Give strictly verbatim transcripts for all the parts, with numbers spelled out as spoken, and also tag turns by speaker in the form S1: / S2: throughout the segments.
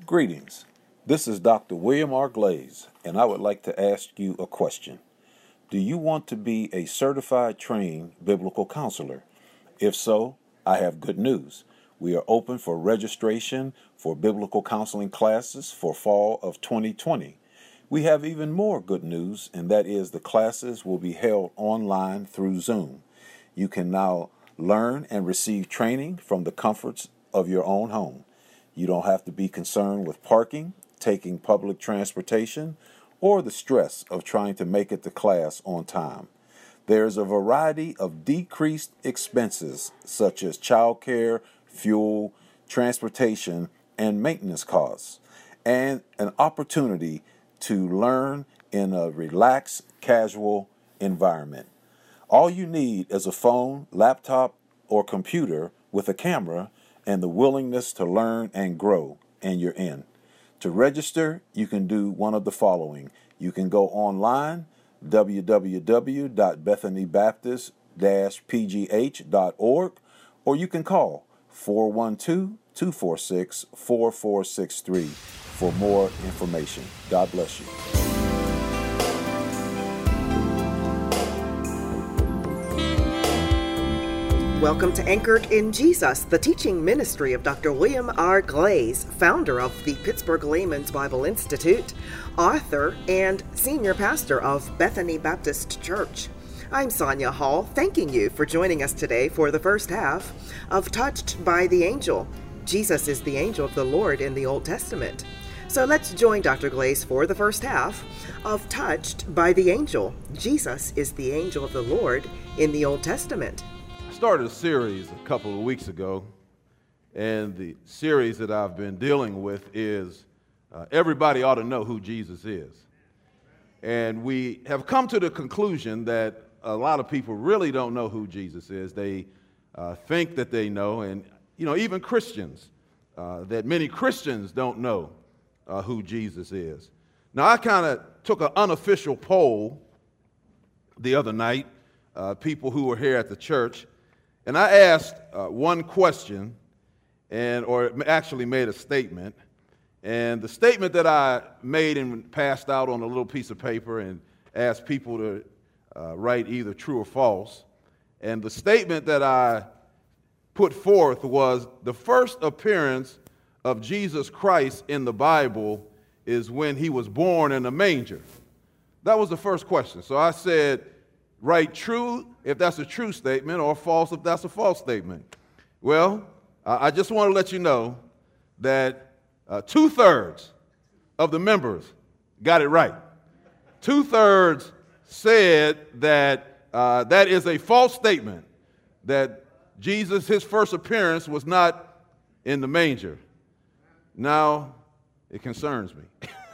S1: Greetings. This is Doctor William R. Glaze, and I would like to ask you a question. Do you want to be a certified trained biblical counselor? If so, I have good news. We are open for registration for biblical counseling classes for fall of twenty twenty. We have even more good news, and that is the classes will be held online through Zoom. You can now learn and receive training from the comforts of your own home. You don't have to be concerned with parking, taking public transportation, or the stress of trying to make it to class on time. There's a variety of decreased expenses such as childcare, fuel, transportation, and maintenance costs, and an opportunity to learn in a relaxed, casual environment. All you need is a phone, laptop, or computer with a camera and the willingness to learn and grow, and you're in. To register, you can do one of the following. You can go online, w w w dot bethany baptist dash p g h dot org, or you can call four one two, two four six, four four six three for more information. God bless you.
S2: Welcome to Anchored in Jesus, the teaching ministry of Doctor William R. Glaze, founder of the Pittsburgh Layman's Bible Institute, author, and senior pastor of Bethany Baptist Church. I'm Sonia Hall, thanking you for joining us today for the first half of Touched by the Angel. Jesus is the angel of the Lord in the Old Testament. So let's join Doctor Glaze for the first half of Touched by the Angel. Jesus is the angel of the Lord in the Old Testament.
S3: Started a series a couple of weeks ago, and the series that I've been dealing with is uh, everybody ought to know who Jesus is. And we have come to the conclusion that a lot of people really don't know who Jesus is. They uh, think that they know, and you know, even Christians, uh, that many Christians don't know uh, who Jesus is. Now, I kind of took an unofficial poll the other night, uh, people who were here at the church. And I asked uh, one question, and or actually made a statement. And the statement that I made and passed out on a little piece of paper and asked people to uh, write either true or false. And the statement that I put forth was the first appearance of Jesus Christ in the Bible is when he was born in a manger. That was the first question. So I said, write true if that's a true statement, or false if that's a false statement. Well, I just want to let you know that uh, two-thirds of the members got it right. Two-thirds said that uh, that is a false statement, that Jesus, his first appearance was not in the manger. Now, it concerns me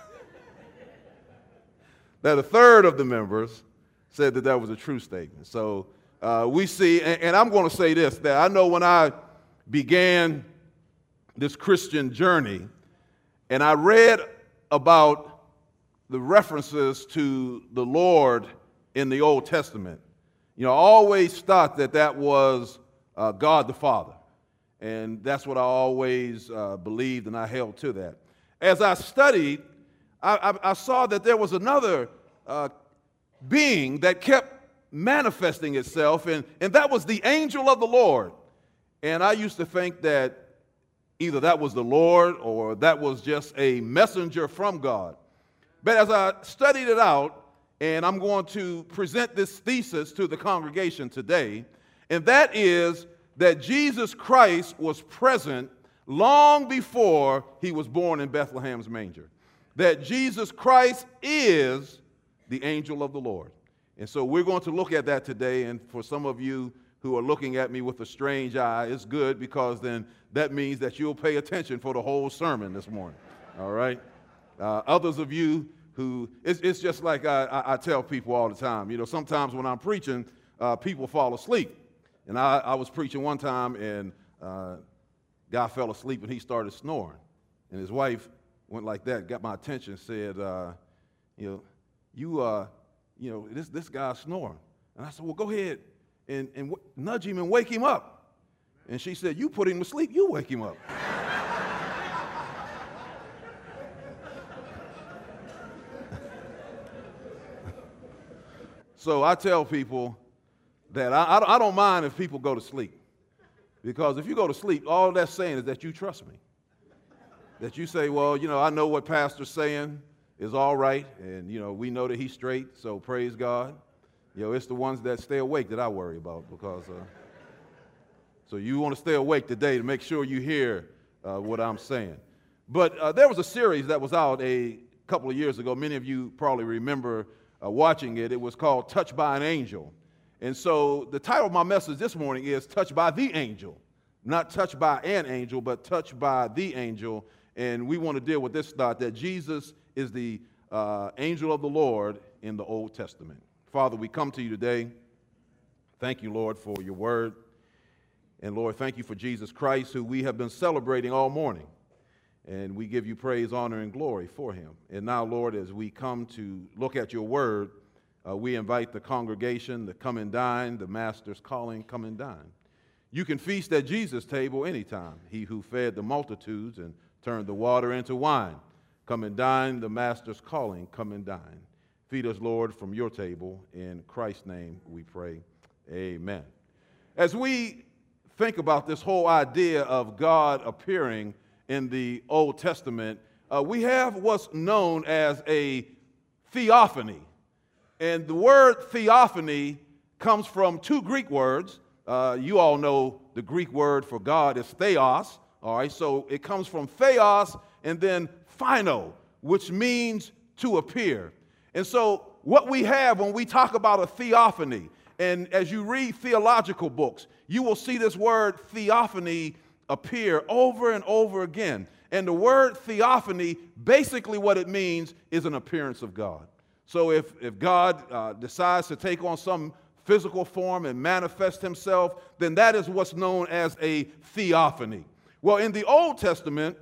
S3: that a third of the members said that that was a true statement. So uh, we see, and, and I'm going to say this, that I know when I began this Christian journey, and I read about the references to the Lord in the Old Testament, you know, I always thought that that was uh, God the Father. And that's what I always uh, believed, and I held to that. As I studied, I, I, I saw that there was another uh, being that kept manifesting itself, and, and that was the angel of the Lord. And I used to think that either that was the Lord or that was just a messenger from God. But as I studied it out, and I'm going to present this thesis to the congregation today, and that is that Jesus Christ was present long before he was born in Bethlehem's manger. That Jesus Christ is the angel of the Lord. And so we're going to look at that today, and for some of you who are looking at me with a strange eye, it's good, because then that means that you'll pay attention for the whole sermon this morning, all right? Uh, others of you who, it's, it's just like I, I, I tell people all the time, you know, sometimes when I'm preaching, uh, people fall asleep. And I, I was preaching one time, and uh, guy fell asleep, and he started snoring. And his wife went like that, got my attention, said, uh, you know, you, uh, you know, this, this guy's snoring. And I said, well, go ahead and, and w- nudge him and wake him up. And she said, you put him to sleep, you wake him up. So I tell people that I, I don't mind if people go to sleep. Because if you go to sleep, all that's saying is that you trust me. That you say, well, you know, I know what Pastor's saying is all right, and, you know, we know that he's straight, so praise God. You know, it's the ones that stay awake that I worry about, because, uh, so you want to stay awake today to make sure you hear uh, what I'm saying. But uh, there was a series that was out a couple of years ago. Many of you probably remember uh, watching it. It was called Touched by an Angel. And so the title of my message this morning is Touched by the Angel. Not touched by an angel, but touched by the angel. And we want to deal with this thought that Jesus is the uh, angel of the Lord in the Old Testament. Father, we come to you today. Thank you, Lord, for your word. And Lord, thank you for Jesus Christ, who we have been celebrating all morning. And we give you praise, honor, and glory for him. And now, Lord, as we come to look at your word, uh, we invite the congregation to come and dine. The master's calling, come and dine. You can feast at Jesus' table anytime. He who fed the multitudes and turned the water into wine. Come and dine, the master's calling, come and dine. Feed us, Lord, from your table. In Christ's name we pray, amen. As we think about this whole idea of God appearing in the Old Testament, uh, we have what's known as a theophany. And the word theophany comes from two Greek words. Uh, you all know the Greek word for God is theos. All right, so it comes from theos and then phino, which means to appear. And so what we have when we talk about a theophany, and as you read theological books, you will see this word theophany appear over and over again. And the word theophany, basically what it means is an appearance of God. So if, if God uh, decides to take on some physical form and manifest himself, then that is what's known as a theophany. Well, in the Old Testament,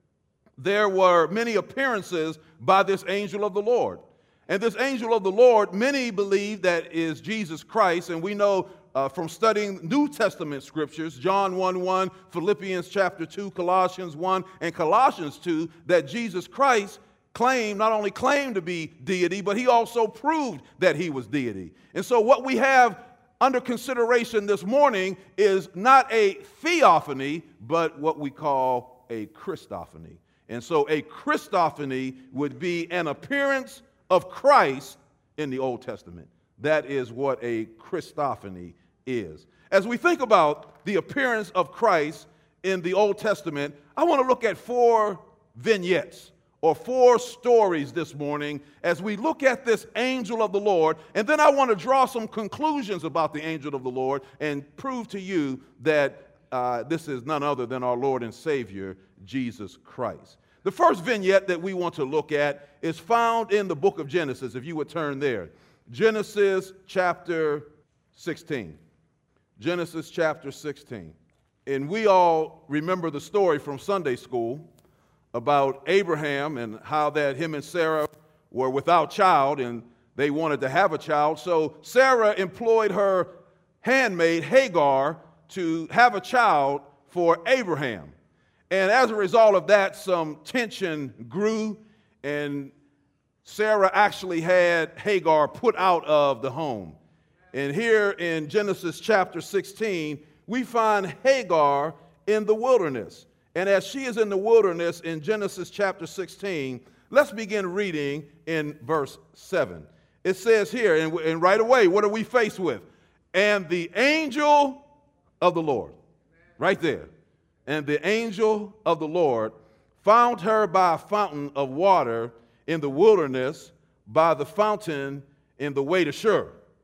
S3: there were many appearances by this angel of the Lord. And this angel of the Lord, many believe that is Jesus Christ, and we know uh, from studying New Testament scriptures, John one one, Philippians chapter two, Colossians one, and Colossians two, that Jesus Christ claimed, not only claimed to be deity, but he also proved that he was deity. And so what we have under consideration this morning is not a theophany, but what we call a Christophany. And so a Christophany would be an appearance of Christ in the Old Testament. That is what a Christophany is. As we think about the appearance of Christ in the Old Testament, I want to look at four vignettes or four stories this morning as we look at this angel of the Lord, and then I want to draw some conclusions about the angel of the Lord and prove to you that uh, this is none other than our Lord and Savior, Jesus Christ. The first vignette that we want to look at is found in the book of Genesis, if you would turn there. Genesis chapter sixteen. Genesis chapter sixteen. And we all remember the story from Sunday school about Abraham and how that him and Sarah were without child and they wanted to have a child. So Sarah employed her handmaid Hagar to have a child for Abraham. And as a result of that, some tension grew, and Sarah actually had Hagar put out of the home. And here in Genesis chapter sixteen, we find Hagar in the wilderness. And as she is in the wilderness in Genesis chapter sixteen, let's begin reading in verse seven. It says here, and, and right away, what are we faced with? And the angel of the Lord, right there. And the angel of the Lord found her by a fountain of water in the wilderness, by the fountain in the way to Shur.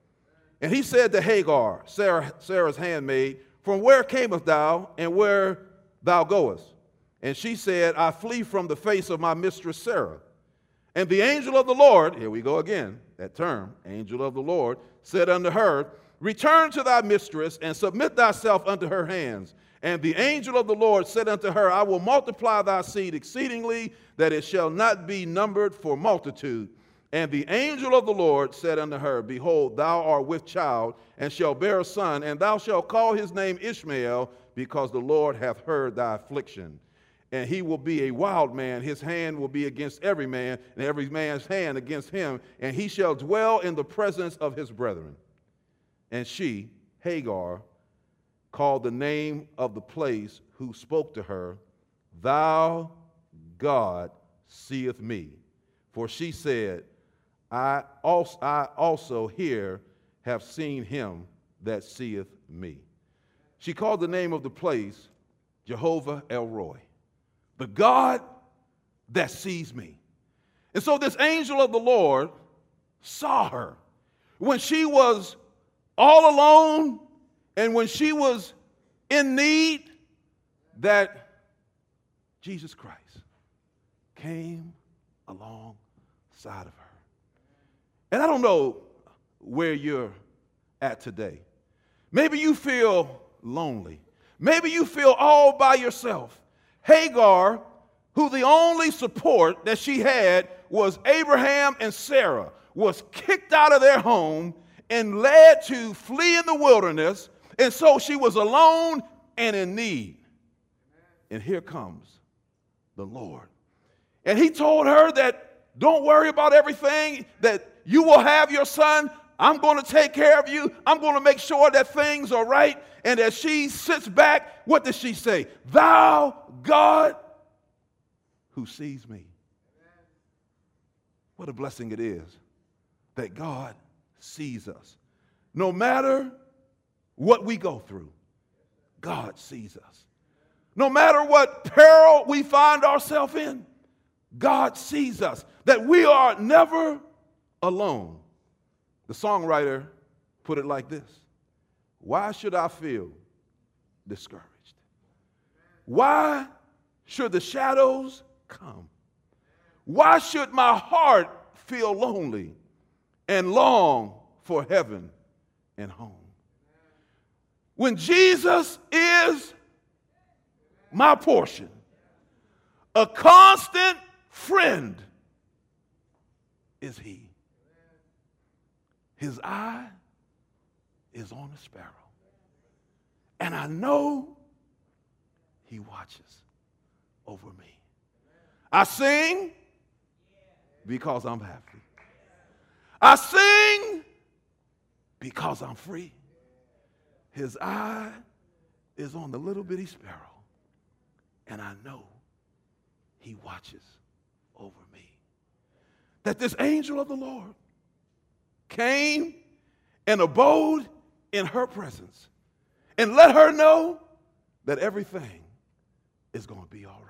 S3: And he said to Hagar, Sarah, Sarah's handmaid, from where camest thou, and where thou goest? And she said, I flee from the face of my mistress Sarah. And the angel of the Lord, here we go again, that term, angel of the Lord, said unto her, return to thy mistress, and submit thyself unto her hands. And the angel of the Lord said unto her, I will multiply thy seed exceedingly, that it shall not be numbered for multitude. And the angel of the Lord said unto her, behold, thou art with child, and shalt bear a son, and thou shalt call his name Ishmael, because the Lord hath heard thy affliction. and he will be a wild man. His hand will be against every man, and every man's hand against him, and he shall dwell in the presence of his brethren. And she, Hagar, called the name of the place who spoke to her, Thou, God, seeth me. For she said, I also, I also here have seen him that seeth me. She called the name of the place Jehovah El Roi, the God that sees me. And so this angel of the Lord saw her when she was all alone and when she was in need, that Jesus Christ came alongside of her. And I don't know where you're at today. Maybe you feel lonely. Maybe you feel all by yourself. Hagar, who the only support that she had was Abraham and Sarah, was kicked out of their home and led to flee in the wilderness. And so she was alone and in need. And here comes the Lord. And he told her that don't worry about everything, that you will have your son. I'm going to take care of you. I'm going to make sure that things are right. And as she sits back, what does she say? Thou, God, who sees me. What a blessing it is that God sees us. No matter what we go through, God sees us. No matter what peril we find ourselves in, God sees us, that we are never alone. The songwriter put it like this: why should I feel discouraged? Why should the shadows come? Why should my heart feel lonely and long for heaven and home? When Jesus is my portion, a constant friend is he. His eye is on the sparrow, and I know he watches over me. I sing because I'm happy. I sing because I'm free. His eye is on the little bitty sparrow, and I know he watches over me. That this angel of the Lord came and abode in her presence and let her know that everything is going to be all right.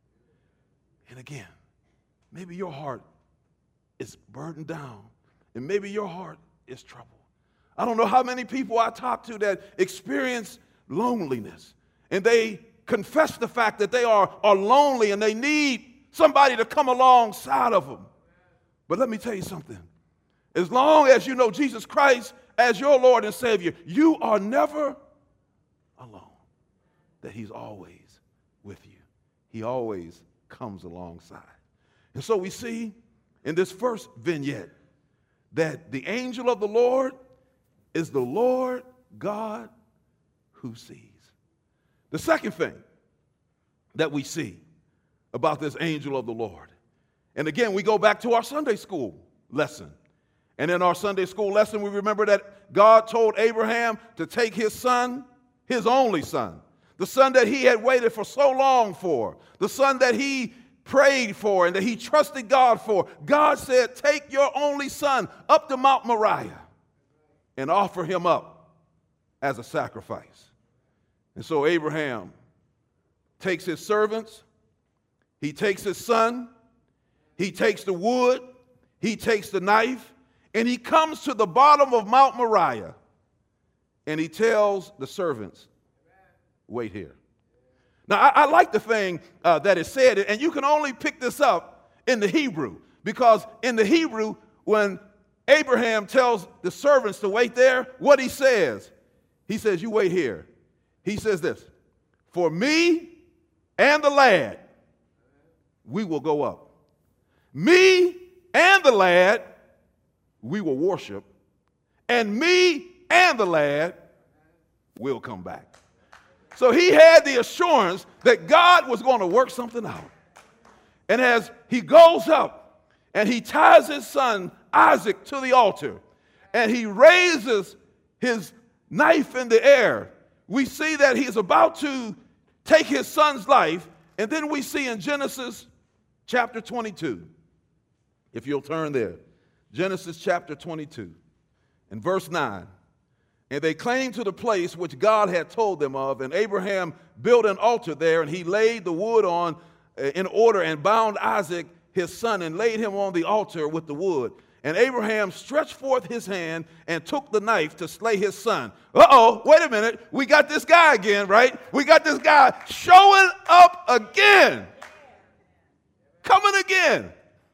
S3: And again, maybe your heart is burdened down, and maybe your heart is troubled. I don't know how many people I talk to that experience loneliness, and they confess the fact that they are, are lonely and they need somebody to come alongside of them. But let me tell you something. As long as you know Jesus Christ as your Lord and Savior, you are never alone. That he's always with you. He always comes alongside. And so we see in this first vignette that the angel of the Lord is the Lord God who sees. The second thing that we see about this angel of the Lord, and again, we go back to our Sunday school lesson. And in our Sunday school lesson, we remember that God told Abraham to take his son, his only son, the son that he had waited for so long for, the son that he prayed for and that he trusted God for. God said, take your only son up to Mount Moriah and offer him up as a sacrifice. And so Abraham takes his servants, he takes his son, he takes the wood, he takes the knife, and he comes to the bottom of Mount Moriah, and he tells the servants, wait here. Now, I, I like the thing uh, that is said, and you can only pick this up in the Hebrew, because in the Hebrew, when Abraham tells the servants to wait there, what he says, he says, you wait here. He says this, for me and the lad, we will go up. Me and the lad, we will worship, and me and the lad will come back. So he had the assurance that God was going to work something out. And as he goes up and he ties his son Isaac to the altar and he raises his knife in the air, we see that he's about to take his son's life. And then we see in Genesis chapter twenty-two, if you'll turn there, Genesis chapter twenty-two and verse nine. And they came to the place which God had told them of, and Abraham built an altar there, and he laid the wood on uh, in order and bound Isaac his son and laid him on the altar with the wood. And Abraham stretched forth his hand and took the knife to slay his son. Uh-oh, wait a minute. We got this guy again, right? We got this guy showing up again. Coming again.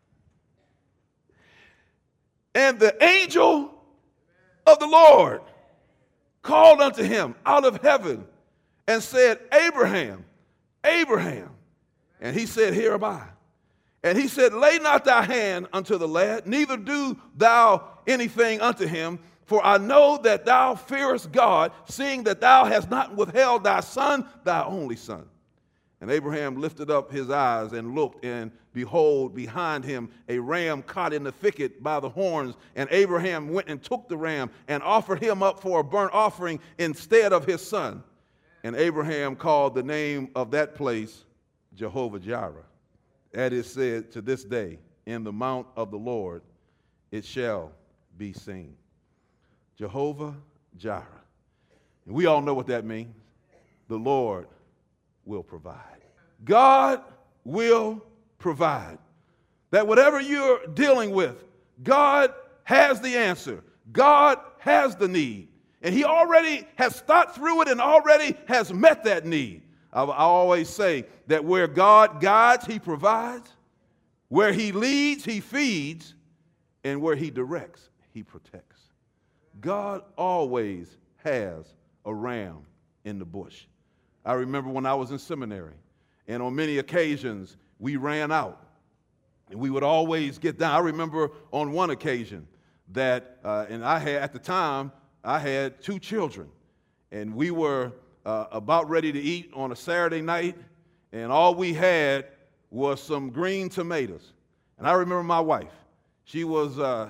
S3: And the angel of the Lord called unto him out of heaven and said, Abraham, Abraham. And he said, Here am I. And he said, Lay not thy hand unto the lad, neither do thou anything unto him, for I know that thou fearest God, seeing that thou hast not withheld thy son, thy only son. And Abraham lifted up his eyes and looked, and behold, behind him a ram caught in the thicket by the horns. And Abraham went and took the ram and offered him up for a burnt offering instead of his son. And Abraham called the name of that place Jehovah-Jireh. That is said to this day, in the mount of the Lord it shall be seen. Jehovah-Jireh. And we all know what that means. The Lord will provide. God will provide. That whatever you're dealing with, God has the answer. God has the need. And he already has thought through it and already has met that need. I, I always say that where God guides, he provides. Where he leads, he feeds. And where he directs, he protects. God always has a ram in the bush. I remember when I was in seminary, and on many occasions, we ran out. And we would always get down. I remember on one occasion that, uh, and I had, at the time, I had two children. And we were uh, about ready to eat on a Saturday night, and all we had was some green tomatoes. And I remember my wife. She was uh,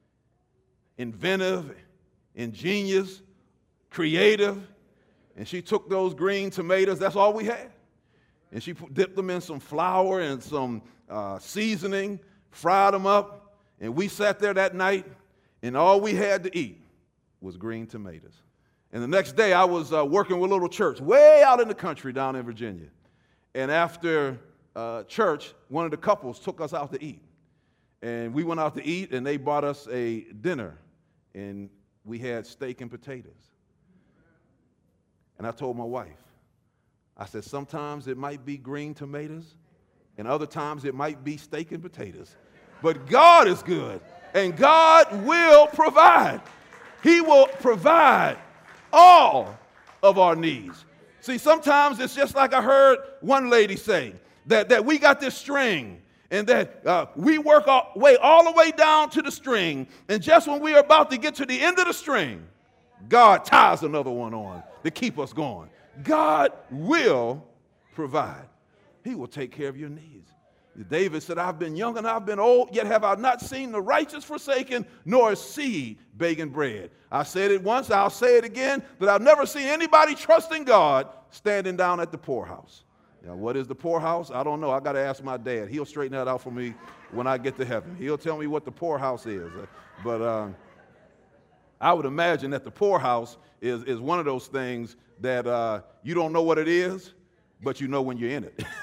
S3: inventive, ingenious, creative. And she took those green tomatoes, that's all we had. And she dipped them in some flour and some uh, seasoning, fried them up. And we sat there that night, and all we had to eat was green tomatoes. And the next day, I was uh, working with a little church way out in the country down in Virginia. And after uh, church, one of the couples took us out to eat. And we went out to eat, and they bought us a dinner. And we had steak and potatoes. And I told my wife, I said, sometimes it might be green tomatoes, and other times it might be steak and potatoes. But God is good, and God will provide. He will provide all of our needs. See, sometimes it's just like I heard one lady say, that, that we got this string, and that uh, we work our way all the way down to the string, and just when we are about to get to the end of the string, God ties another one on to keep us going. God will provide. He will take care of your needs. David said, I've been young and I've been old, yet have I not seen the righteous forsaken, nor a seed begging bread. I said it once, I'll say it again, that I've never seen anybody trusting God standing down at the poorhouse. Now, what is the poorhouse? I don't know. I got to ask my dad. He'll straighten that out for me when I get to heaven. He'll tell me what the poorhouse is. But um, I would imagine that the poorhouse is, is one of those things that uh, you don't know what it is, but you know when you're in it.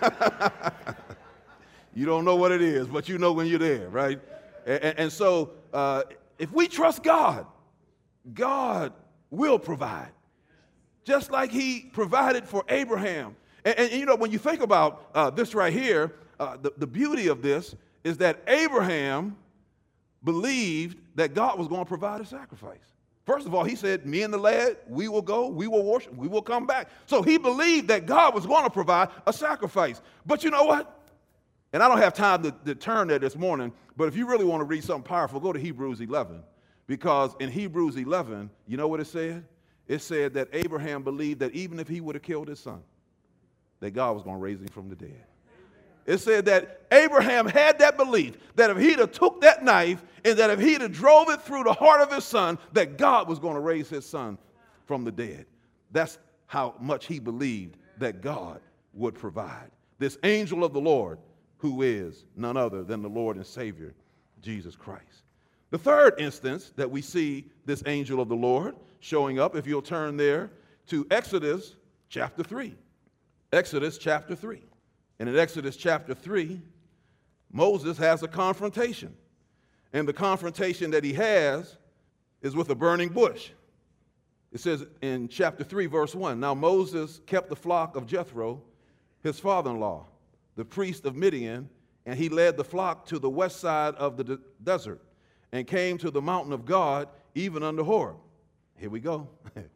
S3: You don't know what it is, but you know when you're there, right? And, and so uh, if we trust God, God will provide. Just like he provided for Abraham. And, and you know, when you think about uh, this right here, uh, the, the beauty of this is that Abraham believed that God was going to provide a sacrifice. First of all, he said, me and the lad, we will go, we will worship, we will come back. So he believed that God was going to provide a sacrifice. But you know what? And I don't have time to, to turn there this morning, but if you really want to read something powerful, go to Hebrews eleven. Because in Hebrews eleven, you know what it said? it said that Abraham believed that even if he would have killed his son, that God was going to raise him from the dead. It said that Abraham had that belief that if he'd have took that knife and that if he'd have drove it through the heart of his son, that God was going to raise his son from the dead. That's how much he believed that God would provide. This angel of the Lord, who is none other than the Lord and Savior, Jesus Christ. The third instance that we see this angel of the Lord showing up, if you'll turn there to Exodus chapter three. Exodus chapter three. And in Exodus chapter three, Moses has a confrontation. And the confrontation that he has is with a burning bush. It says in chapter three, verse one, now Moses kept the flock of Jethro, his father-in-law, the priest of Midian, and he led the flock to the west side of the de- desert and came to the mountain of God, even unto Horeb. Here we go.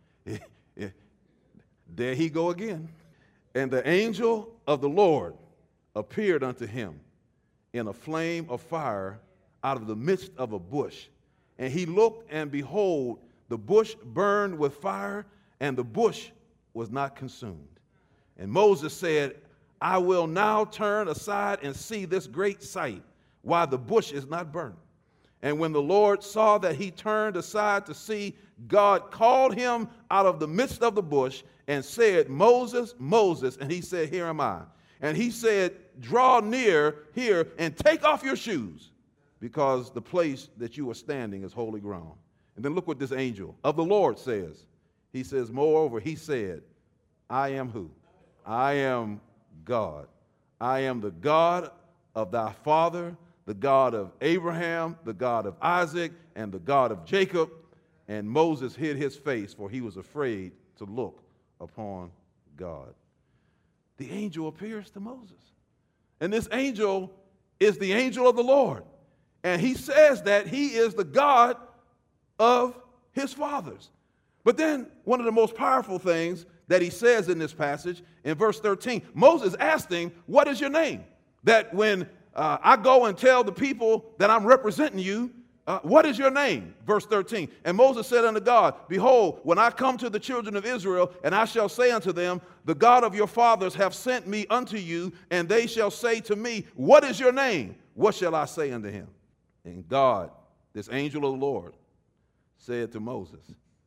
S3: There he go again. And the angel of the Lord appeared unto him in a flame of fire out of the midst of a bush. And he looked, and behold, the bush burned with fire, and the bush was not consumed. And Moses said, I will now turn aside and see this great sight, why the bush is not burnt. And when the Lord saw that he turned aside to see, God called him out of the midst of the bush and said, Moses, Moses. And he said, here am I. And he said, draw near here and take off your shoes, because the place that you are standing is holy ground. And then look what this angel of the Lord says. He says, moreover, he said, I am who? I am God. I am the God of thy father, the God of Abraham, the God of Isaac, and the God of Jacob. And Moses hid his face, for he was afraid to look upon God. The angel appears to Moses. And this angel is the angel of the Lord. And he says that he is the God of his fathers. But then one of the most powerful things that he says in this passage, in verse thirteen, Moses asked him, what is your name? That when uh, I go and tell the people that I'm representing you, uh, what is your name? Verse thirteen, and Moses said unto God, behold, when I come to the children of Israel, and I shall say unto them, the God of your fathers have sent me unto you, and they shall say to me, what is your name? What shall I say unto him? And God, this angel of the Lord, said to Moses,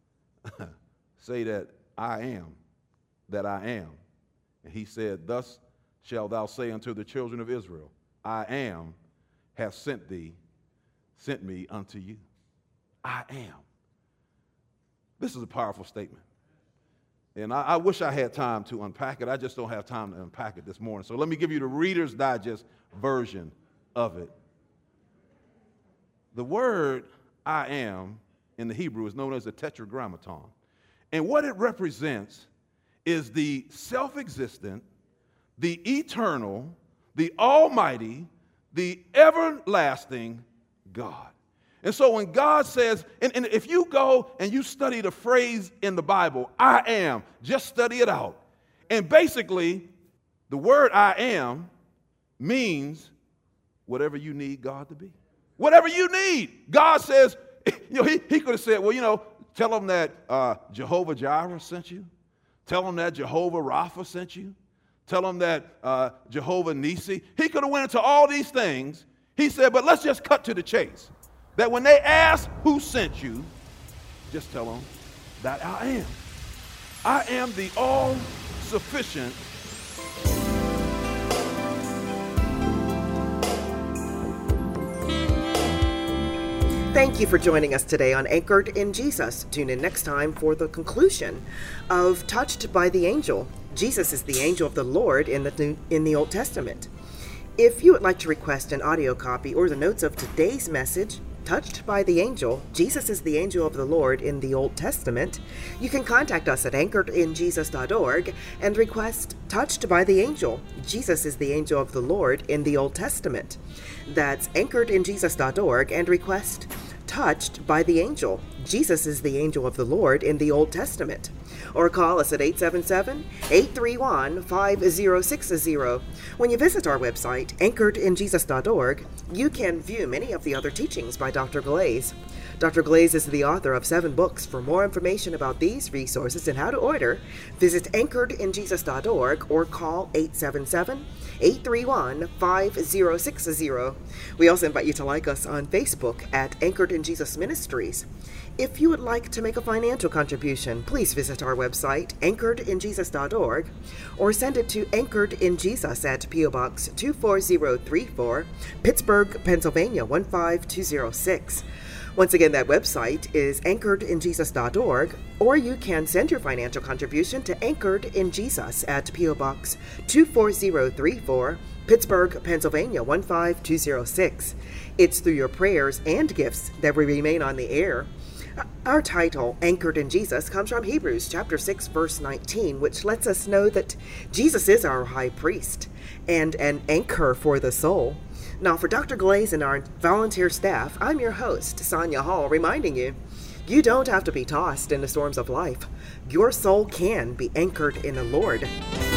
S3: say that I am that I am. And he said, thus shalt thou say unto the children of Israel, I am, have sent thee, sent me unto you. I am. This is a powerful statement. And I, I wish I had time to unpack it. I just don't have time to unpack it this morning. So let me give you the Reader's Digest version of it. The word I am in the Hebrew is known as a tetragrammaton. And what it represents is the self-existent, the eternal, the almighty, the everlasting God. And so when God says, and, and if you go and you study the phrase in the Bible, I am, just study it out. And basically, the word I am means whatever you need God to be. Whatever you need. God says, you know, he, he could have said, well, you know, tell them that uh, Jehovah Jireh sent you. Tell them that Jehovah Rapha sent you. Tell them that uh, Jehovah Nisi. He could have went into all these things. He said, but let's just cut to the chase. That when they ask who sent you, just tell them that I am. I am the all-sufficient.
S2: Thank you for joining us today on Anchored in Jesus. Tune in next time for the conclusion of Touched by the Angel. Jesus is the angel of the Lord in the in the Old Testament. If you would like to request an audio copy or the notes of today's message, Touched by the Angel, Jesus is the angel of the Lord in the Old Testament, you can contact us at anchored in jesus dot org and request Touched by the Angel, Jesus is the angel of the Lord in the Old Testament. That's anchored in jesus dot org and request Touched by the Angel, Jesus is the angel of the Lord in the Old Testament. Or call us at eight seven seven, eight three one, five zero six zero. When you visit our website, anchored in jesus dot org, you can view many of the other teachings by Doctor Glaze. Doctor Glaze is the author of seven books. For more information about these resources and how to order, visit anchored in jesus dot org or call eight seven seven, eight three one, five zero six zero. We also invite you to like us on Facebook at Anchored in Jesus Ministries. If you would like to make a financial contribution, please visit our website, anchored in jesus dot org, or send it to Anchored in Jesus at P O Box two four zero three four, Pittsburgh, Pennsylvania one five two zero six. Once again, that website is anchored in jesus dot org, or you can send your financial contribution to Anchored in Jesus at P O Box two four zero three four, Pittsburgh, Pennsylvania one five two zero six. It's through your prayers and gifts that we remain on the air. Our title, Anchored in Jesus, comes from Hebrews chapter six, verse nineteen, which lets us know that Jesus is our high priest and an anchor for the soul. Now, for Doctor Glaze and our volunteer staff, I'm your host, Sonia Hall, reminding you, you don't have to be tossed in the storms of life. Your soul can be anchored in the Lord.